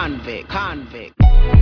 convict.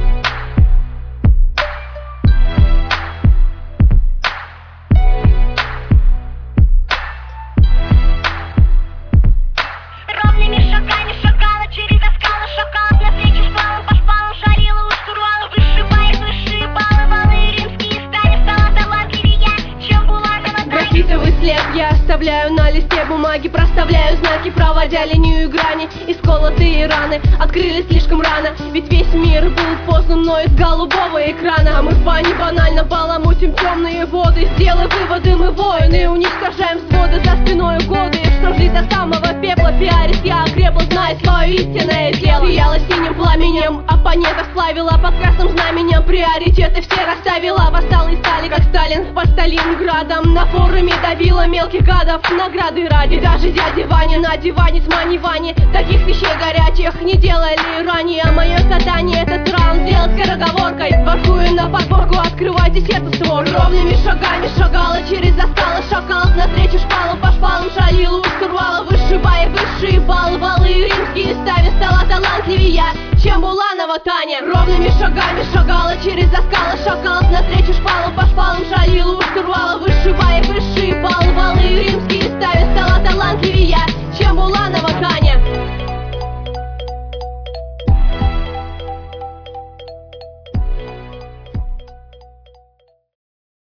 Ровными шагами шагала через оскалы, шакалов навстречу шпалам, по шпалам шарила у штурвала, вышибая высшие баллы, валы римские стали, стала талантливее, чем Буланова. Графитовый след я оставляю на листе бумаги, проставляю знаки, проводя линию и грани. Исколотые раны открылись слишком рано, ведь весь мир был познан мной с голубого экрана. А мы в бане банально баламутим темные воды. Сделай выводы, мы воины, уничтожаем своды за спиной годы. Что жди до самого пепла, пиарис я окрепла, знаю свое истинное дело. Сияла синим пламенем, оппонентов славила под красным знаменем, приоритеты все расставила, вассалы стали как Сталин под Сталинградом. На форуме давила мелких гадов, награды ради. Даже дяди Ваня на диване с мани Вани таких вещей горячих не делали ранее. Мое задание этот раунд сделать скороговоркой, воркую на подборку, открывайте сердце створку. Ровными шагами шагала через оскалы шакалов, навстречу шпалам, по шпалам шалила у штурвала, вышибая высшие баллы, валы римские ставя, стала талантливее, чем Буланова Таня. Ровными шагами шагала через оскалы шакалов, навстречу шпалам, по шпалам шалила у штурвала, вышибая высшие